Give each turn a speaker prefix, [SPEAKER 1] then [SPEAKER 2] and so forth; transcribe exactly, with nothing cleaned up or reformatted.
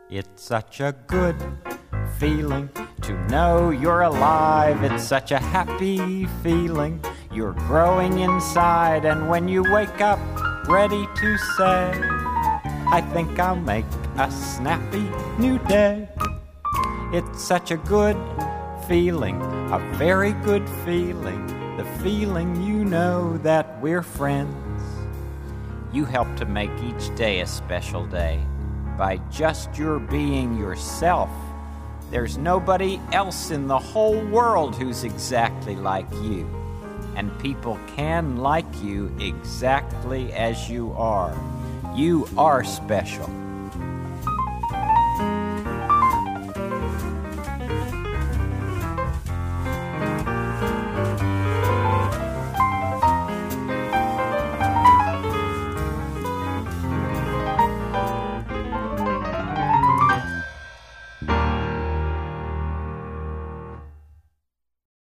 [SPEAKER 1] It's such a good feeling to know you're alive. It's such a happy feeling. You're growing inside, and when you wake up ready to say, I think I'll make a snappy new day. It's such a good feeling, a very good feeling, the feeling you know that we're friends. You help to make each day a special day by just your being yourself. There's nobody else in the whole world who's exactly like you, and people can like you exactly as you are. You are special.